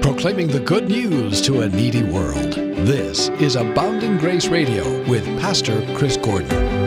proclaiming the good news to a needy world. This is Abounding Grace Radio with Pastor Chris Gordon.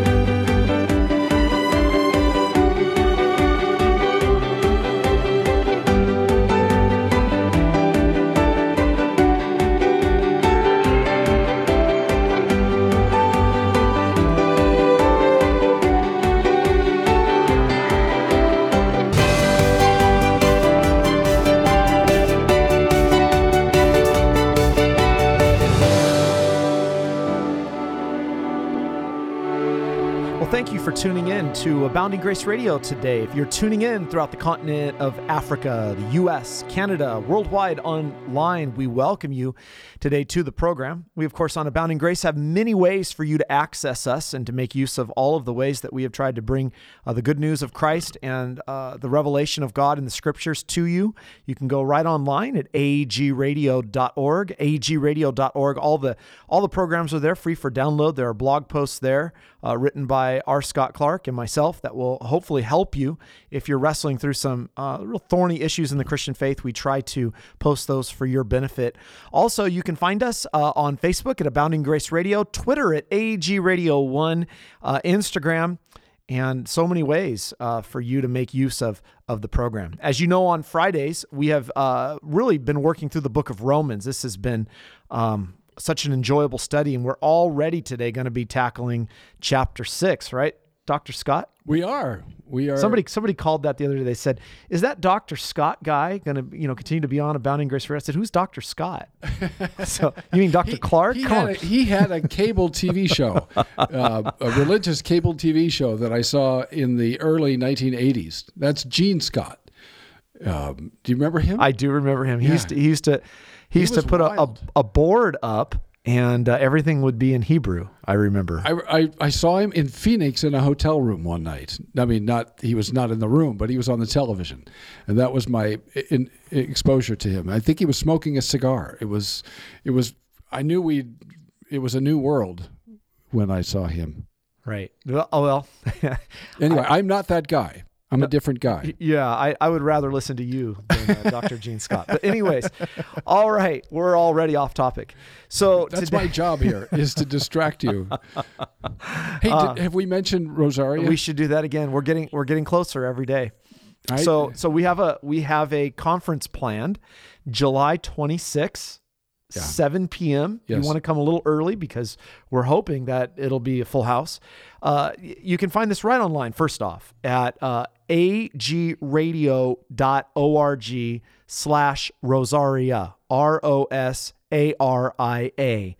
Thank you for tuning in to Abounding Grace Radio today. If you're tuning in throughout the continent of Africa, the U.S., Canada, worldwide online, we welcome you today to the program. We, of course, on Abounding Grace have many ways for you to access us and to make use of all of the ways that we have tried to bring the good news of Christ and the revelation of God in the Scriptures to you. You can go right online at agradio.org, agradio.org. All the programs are there, free for download. There are blog posts there written by R. Scott Clark and myself that will hopefully help you if you're wrestling through some real thorny issues in the Christian faith. We try to post those for your benefit. Also, you can find us on Facebook at Abounding Grace Radio, Twitter at AG Radio 1, Instagram, and so many ways for you to make use of the program. As you know, on Fridays, we have really been working through the book of Romans. This has been such an enjoyable study, and we're already today going to be tackling chapter 6, right, Dr. Scott? We are. Somebody called that the other day. They said, "Is that Dr. Scott guy going to continue to be on Abounding Grace Radio?" I said, "Who's Dr. Scott?" So you mean Dr. Clark? He had a cable TV show, a religious cable TV show that I saw in the early 1980s. That's Gene Scott. Do you remember him? I do remember him. He used to put a board up, and everything would be in Hebrew, I remember. I saw him in Phoenix in a hotel room one night. I mean, he was not in the room, but he was on the television. And that was my exposure to him. I think he was smoking a cigar. It was a new world when I saw him. Right. Well. Anyway, I'm not that guy. I'm a different guy. Yeah, I would rather listen to you than Dr. Gene Scott. But anyways, all right, we're already off topic. So that's my job here, is to distract you. Hey, have we mentioned Rosaria? We should do that again. We're getting closer every day. Right. So we have a conference planned, July 26th. 7 p.m. Yes. You want to come a little early because we're hoping that it'll be a full house. You can find this right online, first off, at agradio.org/Rosaria, Rosaria,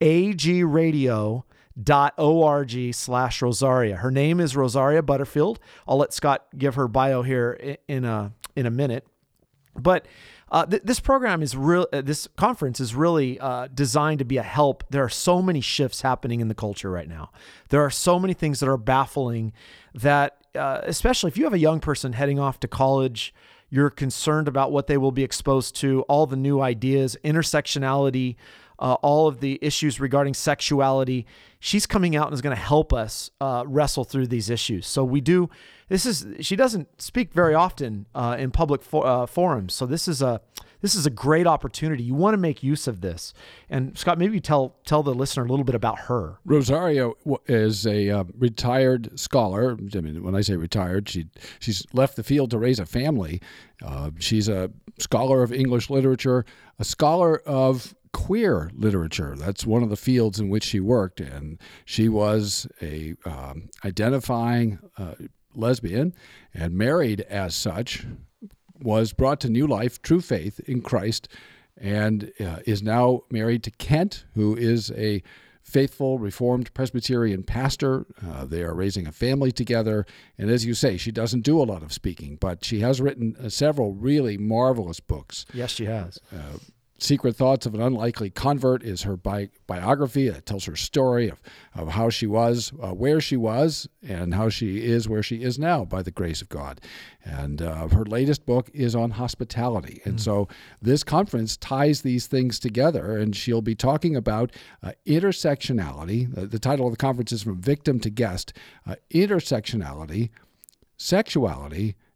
agradio.org/Rosaria. Her name is Rosaria Butterfield. I'll let Scott give her bio here in a minute. But this program is this conference is really designed to be a help. There are so many shifts happening in the culture right now. There are so many things that are baffling that, especially if you have a young person heading off to college, you're concerned about what they will be exposed to, all the new ideas, intersectionality, all of the issues regarding sexuality. She's coming out and is going to help us wrestle through these issues. So she doesn't speak very often in public forums. So this is a great opportunity. You want to make use of this. And Scott, maybe tell the listener a little bit about her. Rosaria is a retired scholar. I mean, when I say retired, she's left the field to raise a family. She's a scholar of English literature, a scholar of queer literature. That's one of the fields in which she worked, and she was a identifying lesbian and married as such, was brought to new life, true faith in Christ, and is now married to Kent, who is a faithful Reformed Presbyterian pastor. They are raising a family together, and as you say, she doesn't do a lot of speaking, but she has written several really marvelous books. Yes, she has. Secret Thoughts of an Unlikely Convert is her biography. It tells her story of how she was, where she was, and how she is where she is now by the grace of God. And her latest book is on hospitality. And so this conference ties these things together, and she'll be talking about intersectionality. The title of the conference is From Victim to Guest, intersectionality, sexuality,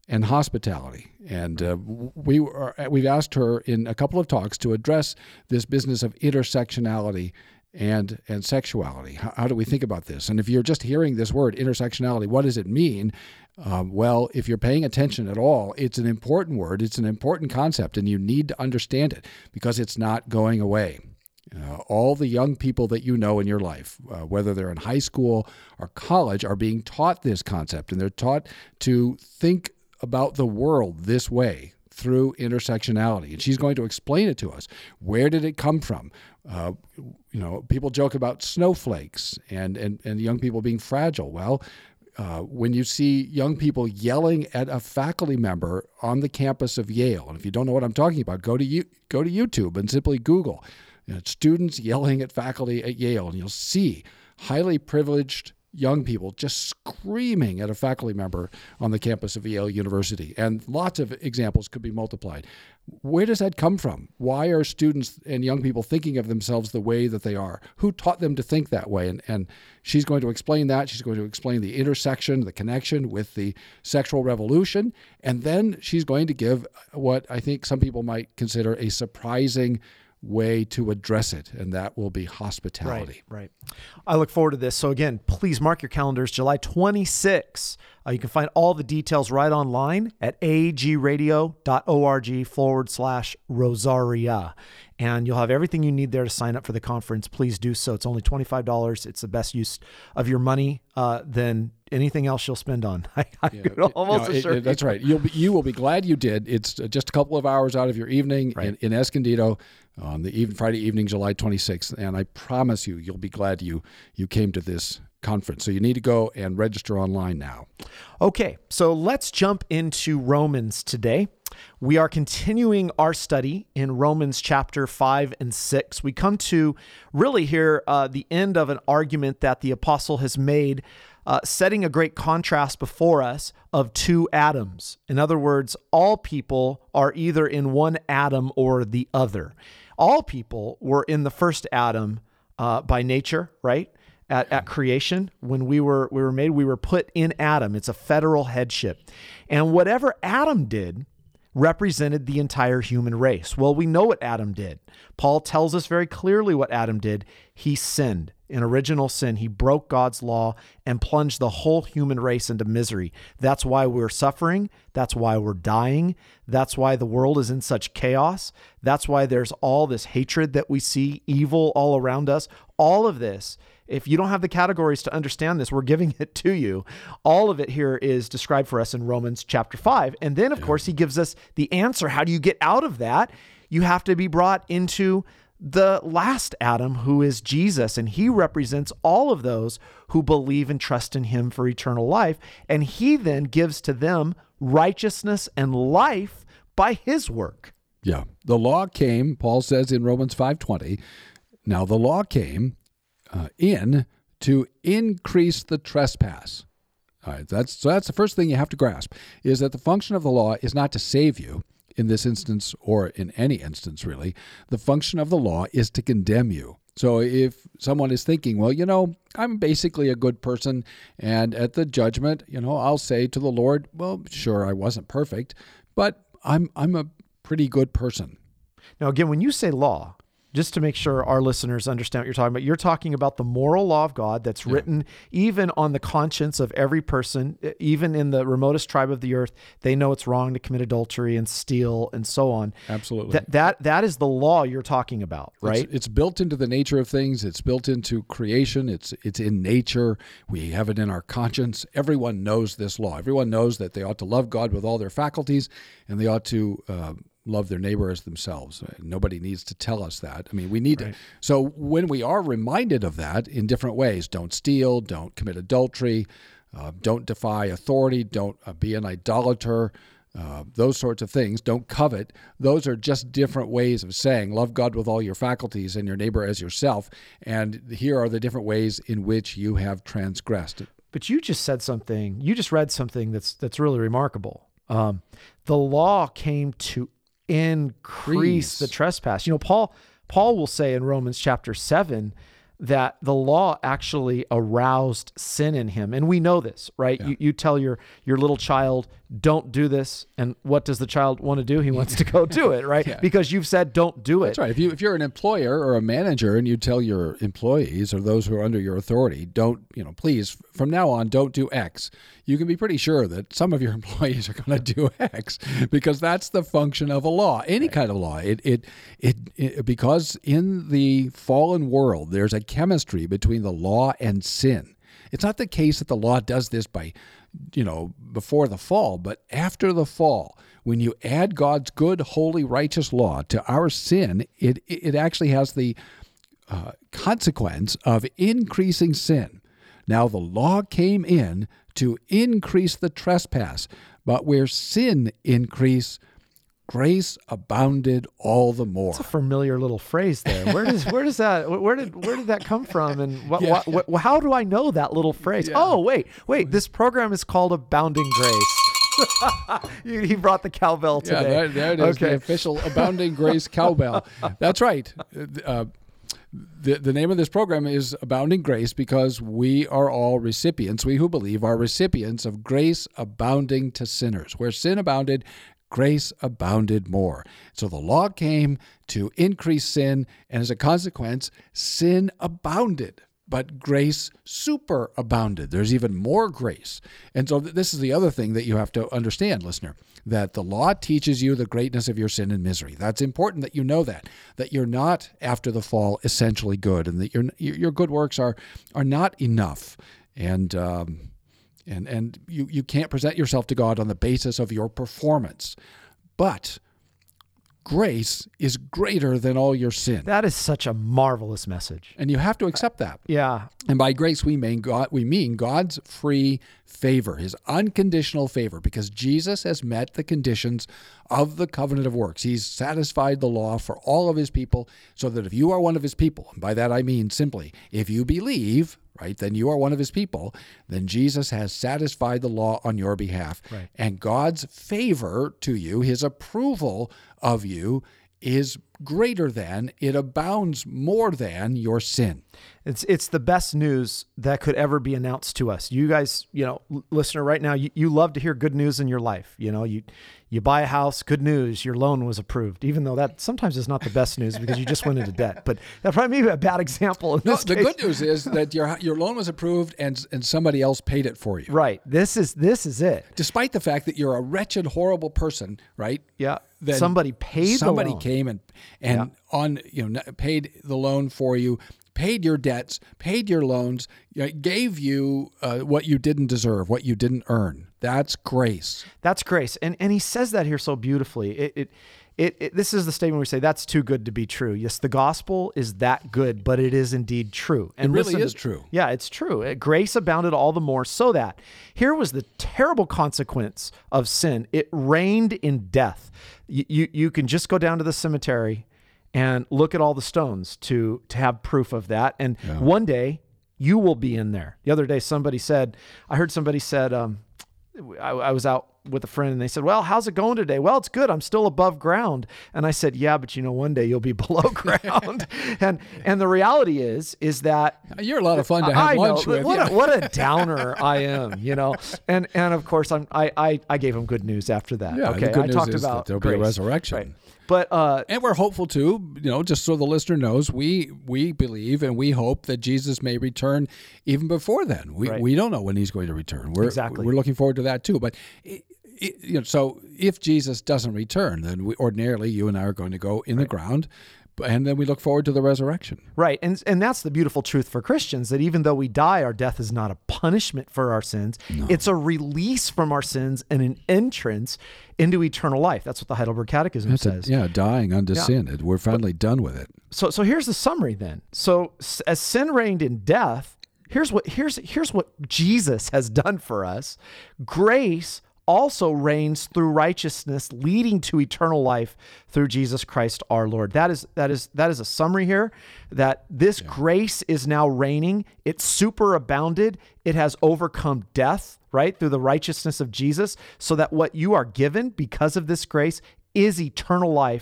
and hospitality. And we've asked her in a couple of talks to address this business of intersectionality and sexuality. How do we think about this? And if you're just hearing this word, intersectionality, what does it mean? Well, if you're paying attention at all, it's an important word, it's an important concept, and you need to understand it because it's not going away. All the young people that you know in your life, whether they're in high school or college, are being taught this concept, and they're taught to think about the world this way through intersectionality. And she's going to explain it to us. Where did it come from? People joke about snowflakes and young people being fragile. Well, when you see young people yelling at a faculty member on the campus of Yale, and if you don't know what I'm talking about, go to YouTube and simply Google students yelling at faculty at Yale, and you'll see highly privileged young people just screaming at a faculty member on the campus of Yale University. And lots of examples could be multiplied. Where does that come from? Why are students and young people thinking of themselves the way that they are? Who taught them to think that way? And she's going to explain that. She's going to explain the intersection, the connection with the sexual revolution. And then she's going to give what I think some people might consider a surprising way to address it, and that will be hospitality. Right. I look forward to this. So again, please mark your calendars, July 26. You can find all the details right online at agradio.org/Rosaria. And you'll have everything you need there to sign up for the conference. Please do so. It's only $25. It's the best use of your money than anything else you'll spend on. I could almost assure you. That's right. You will be glad you did. It's just a couple of hours out of your evening in Escondido on the Friday evening, July 26th. And I promise you'll be glad you came to this conference. So you need to go and register online now. Okay, so let's jump into Romans today. We are continuing our study in Romans chapter 5 and 6. We come to really here the end of an argument that the apostle has made, setting a great contrast before us of two Adams. In other words, all people are either in one Adam or the other. All people were in the first Adam by nature, right? At creation, when we were made, we were put in Adam. It's a federal headship. And whatever Adam did represented the entire human race. Well, we know what Adam did. Paul tells us very clearly what Adam did. He sinned. In original sin, he broke God's law and plunged the whole human race into misery. That's why we're suffering. That's why we're dying. That's why the world is in such chaos. That's why there's all this hatred that we see, evil all around us. All of this, if you don't have the categories to understand this, we're giving it to you. All of it here is described for us in Romans chapter 5. And then, of course, he gives us the answer. How do you get out of that? You have to be brought into the last Adam, who is Jesus, and he represents all of those who believe and trust in him for eternal life. And he then gives to them righteousness and life by his work. Yeah. The law came, Paul says in Romans 5:20, now the law came in to increase the trespass. All right, that's the first thing you have to grasp, is that the function of the law is not to save you in this instance or in any instance really. The function of the law is to condemn you. So if someone is thinking, well, I'm basically a good person, and at the judgment, I'll say to the Lord, well, sure, I wasn't perfect, but I'm a pretty good person. Now, again, when you say law, just to make sure our listeners understand what you're talking about, you're talking about the moral law of God that's written even on the conscience of every person, even in the remotest tribe of the earth. They know it's wrong to commit adultery and steal and so on. Absolutely. That is the law you're talking about, right? It's built into the nature of things. It's built into creation. It's in nature. We have it in our conscience. Everyone knows this law. Everyone knows that they ought to love God with all their faculties, and they ought to love their neighbor as themselves. Nobody needs to tell us that. I mean, we need to. So when we are reminded of that in different ways, don't steal, don't commit adultery, don't defy authority, don't be an idolater, those sorts of things, don't covet. Those are just different ways of saying love God with all your faculties and your neighbor as yourself. And here are the different ways in which you have transgressed. But you just said something, you just read something that's really remarkable. The law came to increase the trespass. Paul will say in Romans chapter 7 that the law actually aroused sin in him. And we know this, right? Yeah. You tell your little child, don't do this. And what does the child want to do? He wants to go do it, right? Yeah. Because you've said, don't do it. That's right. If you're an employer or a manager and you tell your employees or those who are under your authority, please, from now on, don't do X, you can be pretty sure that some of your employees are going to do X, because that's the function of a law, any kind of law. Because in the fallen world, there's a chemistry between the law and sin. It's not the case that the law does this by, before the fall, but after the fall, when you add God's good, holy, righteous law to our sin, it actually has the consequence of increasing sin. Now, the law came in to increase the trespass, but where sin increased, grace abounded all the more. It's a familiar little phrase there. Where did that come from? And how do I know that little phrase? Yeah. Oh, wait. This program is called Abounding Grace. He brought the cowbell today. Yeah, there it is. Okay. The official Abounding Grace cowbell. That's right. The name of this program is Abounding Grace because we are all recipients. We who believe are recipients of grace abounding to sinners. Where sin abounded, grace abounded more. So the law came to increase sin, and as a consequence, sin abounded. But grace superabounded. There's even more grace. And so this is the other thing that you have to understand, listener, that the law teaches you the greatness of your sin and misery. That's important that you know that you're not, after the fall, essentially good, and that your good works are not enough. And you can't present yourself to God on the basis of your performance. But grace is greater than all your sin. That is such a marvelous message. And you have to accept that. Yeah. And by grace, we mean God's free favor, his unconditional favor, because Jesus has met the conditions of the covenant of works. He's satisfied the law for all of his people, so that if you are one of his people, and by that I mean simply, if you believe, right, then you are one of his people, then Jesus has satisfied the law on your behalf. Right. And God's favor to you, his approval of you, is greater than, it abounds more than your sin. It's the best news that could ever be announced to us. You guys, listener, right now, you love to hear good news in your life. You buy a house, good news, your loan was approved, even though that sometimes is not the best news because you just went into debt. But that probably may be a bad example in this case. The good news is that your loan was approved and somebody else paid it for you. Right. This is it. Despite the fact that you're a wretched, horrible person, right? Yeah. Then somebody paid the loan. Somebody came and paid the loan for you, paid your debts, paid your loans, gave you what you didn't deserve, what you didn't earn. That's grace. That's grace. And he says that here so beautifully. This is the statement where we say that's too good to be true. Yes, the gospel is that good, but it is indeed true. And it really is true. Yeah, it's true. Grace abounded all the more so that here was the terrible consequence of sin. It reigned in death. You can just go down to the cemetery and look at all the stones to have proof of that. And one day you will be in there. The other day I heard somebody said, I was out with a friend and they said, well, how's it going today? Well, it's good. I'm still above ground. And I said, yeah, but one day you'll be below ground. and the reality is that you're a lot of fun to have lunch with. What a downer I am, and of course I gave him good news after that. Yeah, okay. The good I news talked is about that there'll grace. be a resurrection. Right. But and we're hopeful too, just so the listener knows, we believe and we hope that Jesus may return even before then. We don't know when he's going to return. We're looking forward to that too. But so if Jesus doesn't return, then ordinarily you and I are going to go in the ground. And then we look forward to the resurrection. Right. And that's the beautiful truth for Christians, that even though we die, our death is not a punishment for our sins. No. It's a release from our sins and an entrance into eternal life. That's what the Heidelberg Catechism says. Dying unto sin. We're finally done with it. So here's the summary then. So as sin reigned in death, here's what Jesus has done for us. Grace also reigns through righteousness, leading to eternal life through Jesus Christ our Lord. That is a summary here, that this grace is now reigning. It superabounded. It has overcome death, right, through the righteousness of Jesus, so that what you are given because of this grace is eternal life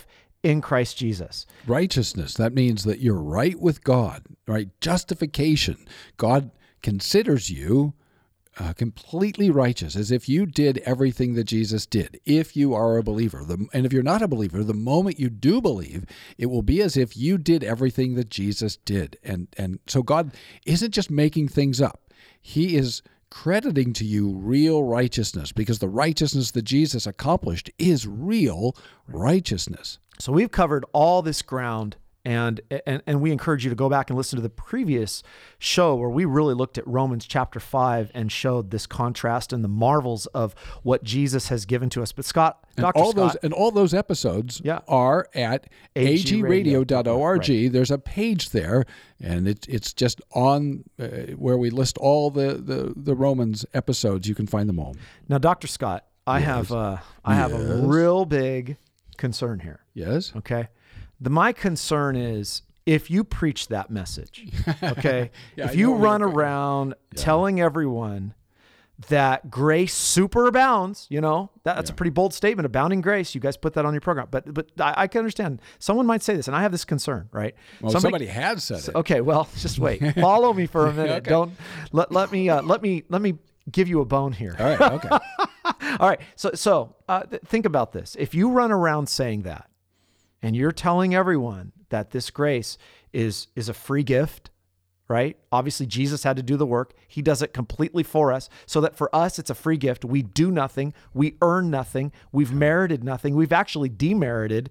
in Christ Jesus. Righteousness, that means that you're right with God, right? Justification. God considers you completely righteous, as if you did everything that Jesus did, if you are a believer. And if you're not a believer, the moment you do believe, it will be as if you did everything that Jesus did. And so God isn't just making things up. He is crediting to you real righteousness, because the righteousness that Jesus accomplished is real righteousness. So we've covered all this ground, and we encourage you to go back and listen to the previous show where we really looked at Romans chapter 5 and showed this contrast and the marvels of what Jesus has given to us. But Scott, all those episodes are at agradio.org. Right. There's a page there, and it's just on where we list all the Romans episodes. You can find them all. Now, Dr. Scott, I have a real big concern here. Yes. Okay. My concern is if you preach that message, okay, if you run around telling everyone that grace superabounds, that's a pretty bold statement, abounding grace. You guys put that on your program, but I can understand someone might say this, and I have this concern, right? Well, somebody has said it. Okay, well, just wait. Follow me for a minute. Okay. Don't let me give you a bone here. All right. Okay. All right. So think about this. If you run around saying that, and you're telling everyone that this grace is a free gift, right? Obviously, Jesus had to do the work. He does it completely for us, so that for us, it's a free gift. We do nothing. We earn nothing. We've merited nothing. We've actually demerited.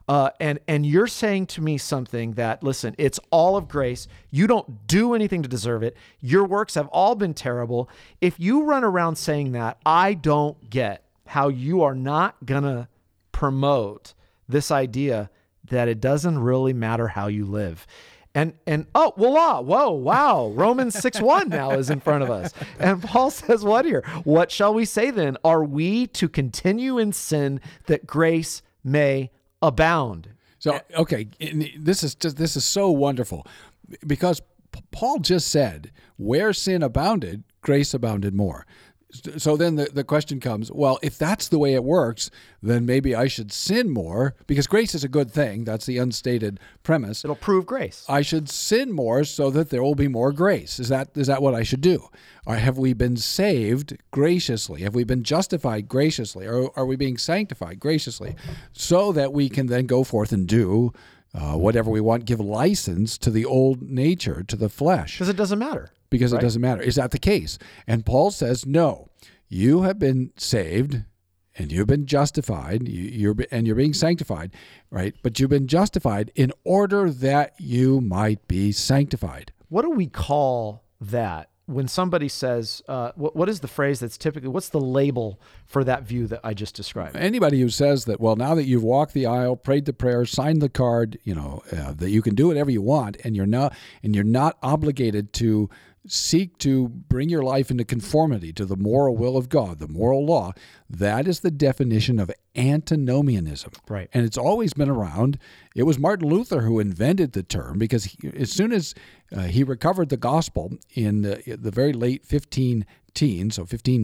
And you're saying to me something that, listen, it's all of grace. You don't do anything to deserve it. Your works have all been terrible. If you run around saying that, I don't get how you are not going to promote this idea that it doesn't really matter how you live. And voila, whoa, wow, Romans 6:1 now is in front of us. And Paul says what here? What shall we say then? Are we to continue in sin that grace may abound? So, okay, this is so wonderful, because Paul just said, where sin abounded, grace abounded more. So then the question comes, well, if that's the way it works, then maybe I should sin more, because grace is a good thing. That's the unstated premise. It'll prove grace. I should sin more so that there will be more grace. Is that what I should do? Or have we been saved graciously? Have we been justified graciously? Or are we being sanctified graciously, so that we can then go forth and do whatever we want, give license to the old nature, to the flesh? Because it doesn't matter. Because it doesn't matter. Is that the case? And Paul says, no, you have been saved and you've been justified, you're being sanctified, right? But you've been justified in order that you might be sanctified. What do we call that? When somebody says, what is the phrase that's typically, what's the label for that view that I just described? Anybody who says that, well, now that you've walked the aisle, prayed the prayer, signed the card, that you can do whatever you want, and you're not obligated to seek to bring your life into conformity to the moral will of God, the moral law, that is the definition of antinomianism. Right. And it's always been around. It was Martin Luther who invented the term, because as soon as he recovered the gospel in the very late 1510s, so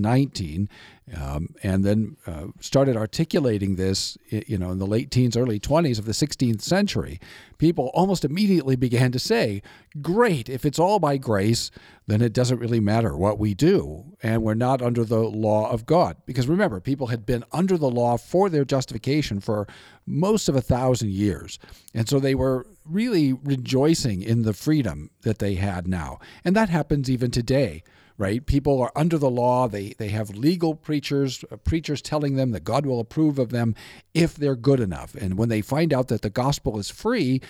1519, and then started articulating this, in the late teens, early 20s of the 16th century, people almost immediately began to say, great, if it's all by grace, then it doesn't really matter what we do, and we're not under the law of God. Because remember, people had been under the law for their justification for most of 1,000 years. And so they were really rejoicing in the freedom that they had now. And that happens even today, right? People are under the law. They have legal preachers telling them that God will approve of them if they're good enough. And when they find out that the gospel is free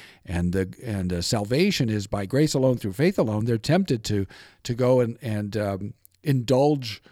and salvation is by grace alone through faith alone, they're tempted to go and indulge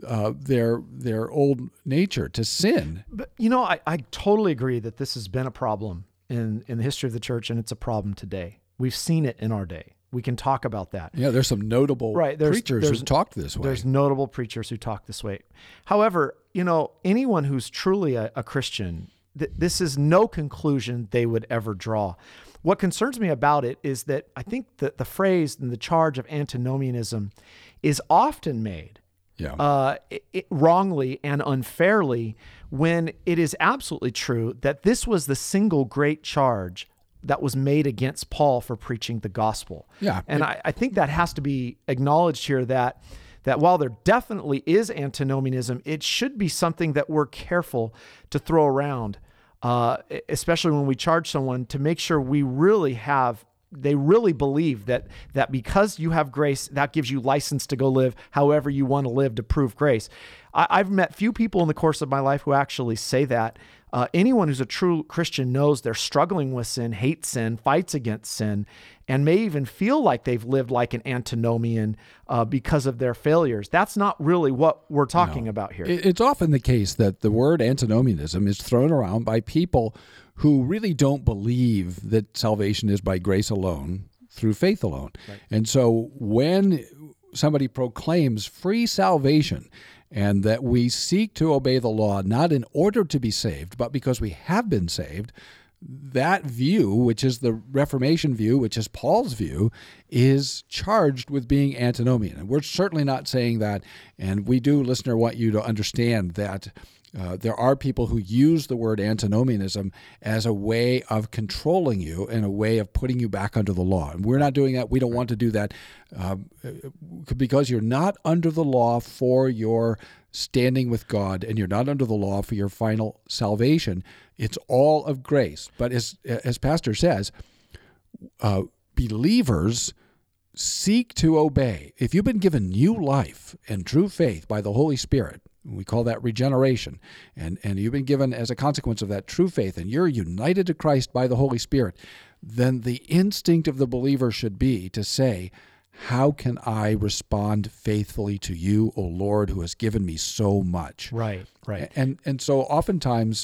their old nature, to sin. But I totally agree that this has been a problem in the history of the church, and it's a problem today. We've seen it in our day. We can talk about that. Yeah, there's some notable preachers who talked this way. There's notable preachers who talk this way. However, anyone who's truly a Christian, this is no conclusion they would ever draw. What concerns me about it is that I think that the phrase and the charge of antinomianism is often made wrongly and unfairly when it is absolutely true that this was the single great charge that was made against Paul for preaching the gospel. Yeah. And I think that has to be acknowledged here, that while there definitely is antinomianism, it should be something that we're careful to throw around, especially when we charge someone, to make sure they really believe that because you have grace, that gives you license to go live however you want to live to prove grace. I've met few people in the course of my life who actually say that. Anyone who's a true Christian knows they're struggling with sin, hates sin, fights against sin, and may even feel like they've lived like an antinomian because of their failures. That's not really what we're talking about here. It's often the case that the word antinomianism is thrown around by people who really don't believe that salvation is by grace alone, through faith alone. Right. And so when somebody proclaims free salvation and that we seek to obey the law not in order to be saved, but because we have been saved, that view, which is the Reformation view, which is Paul's view, is charged with being antinomian. And we're certainly not saying that. And we do, listener, want you to understand that there are people who use the word antinomianism as a way of controlling you and a way of putting you back under the law. And we're not doing that. We don't want to do that because you're not under the law for your standing with God, and you're not under the law for your final salvation. It's all of grace. But as Pastor says, believers seek to obey. If you've been given new life and true faith by the Holy Spirit, we call that regeneration, and you've been given as a consequence of that true faith, and you're united to Christ by the Holy Spirit, then the instinct of the believer should be to say, how can I respond faithfully to you, O Lord, who has given me so much? Right. And so oftentimes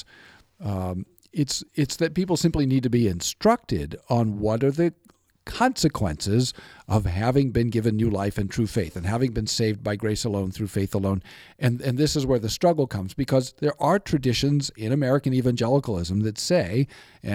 it's that people simply need to be instructed on what are the consequences of having been given new life and true faith and having been saved by grace alone through faith alone. And this is where the struggle comes, because there are traditions in American evangelicalism that say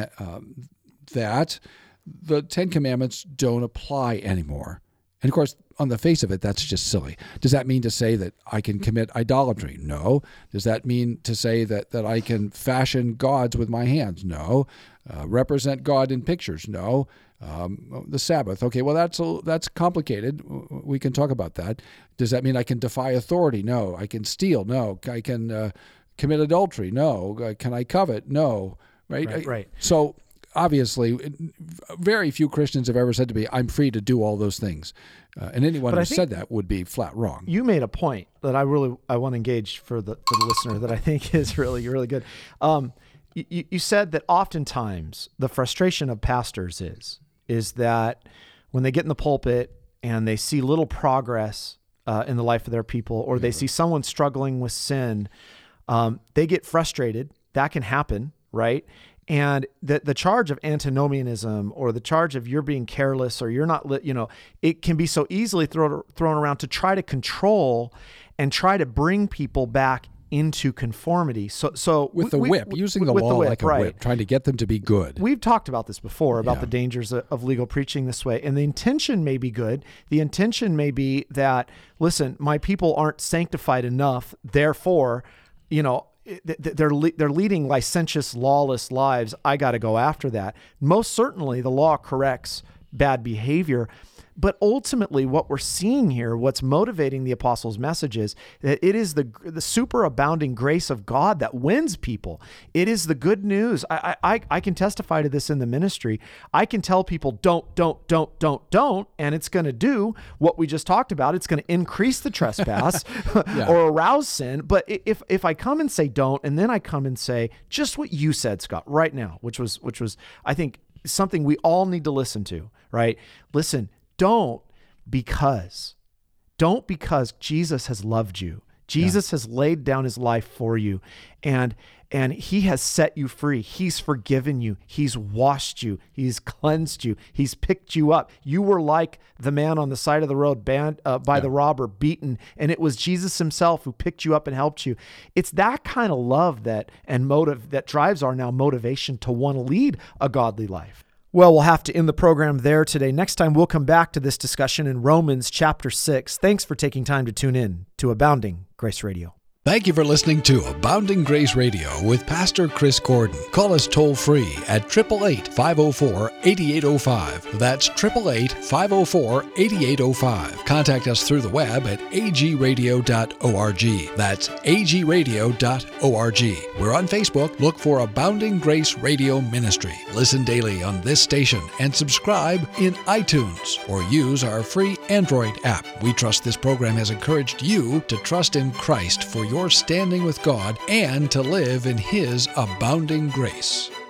that the Ten Commandments don't apply anymore. And of course, on the face of it, that's just silly. Does that mean to say that I can commit idolatry? No. Does that mean to say that I can fashion gods with my hands? No. Represent God in pictures? No. The Sabbath. Okay, well, that's complicated. We can talk about that. Does that mean I can defy authority? No. I can steal? No. I can commit adultery? No. Can I covet? No. Right. So obviously, very few Christians have ever said to me, I'm free to do all those things. And anyone who said that would be flat wrong. You made a point that I want to engage for the listener that I think is really, really good. You said that oftentimes the frustration of pastors is that when they get in the pulpit and they see little progress in the life of their people, or they see someone struggling with sin, they get frustrated. That can happen, right? And the charge of antinomianism, or the charge of you're being careless, or you're not, it can be so easily thrown around to try to control and try to bring people back into conformity. So with the whip, using the law like a whip, trying to get them to be good. We've talked about this before, about the dangers of legal preaching this way. And the intention may be good. The intention may be that, listen, my people aren't sanctified enough, therefore, they're leading licentious, lawless lives. I got to go after that. Most certainly, the law corrects bad behavior. But ultimately, what we're seeing here, what's motivating the apostles' message is that it is the superabounding grace of God that wins people. It is the good news. I can testify to this in the ministry. I can tell people don't, and it's going to do what we just talked about. It's going to increase the trespass or arouse sin. But if I come and say don't, and then I come and say just what you said, Scott, right now, which was I think something we all need to listen to, right? Listen. Don't because Jesus has loved you. Jesus has laid down his life for you, and he has set you free. He's forgiven you. He's washed you. He's cleansed you. He's picked you up. You were like the man on the side of the road by the robber, beaten, and it was Jesus himself who picked you up and helped you. It's that kind of love and motive that drives our now motivation to want to lead a godly life. Well, we'll have to end the program there today. Next time, we'll come back to this discussion in Romans chapter 6. Thanks for taking time to tune in to Abounding Grace Radio. Thank you for listening to Abounding Grace Radio with Pastor Chris Gordon. Call us toll-free at 888-504-8805. That's 888-504-8805. Contact us through the web at agradio.org. That's agradio.org. We're on Facebook. Look for Abounding Grace Radio Ministry. Listen daily on this station and subscribe in iTunes or use our free Android app. We trust this program has encouraged you to trust in Christ for your standing with God and to live in His abounding grace.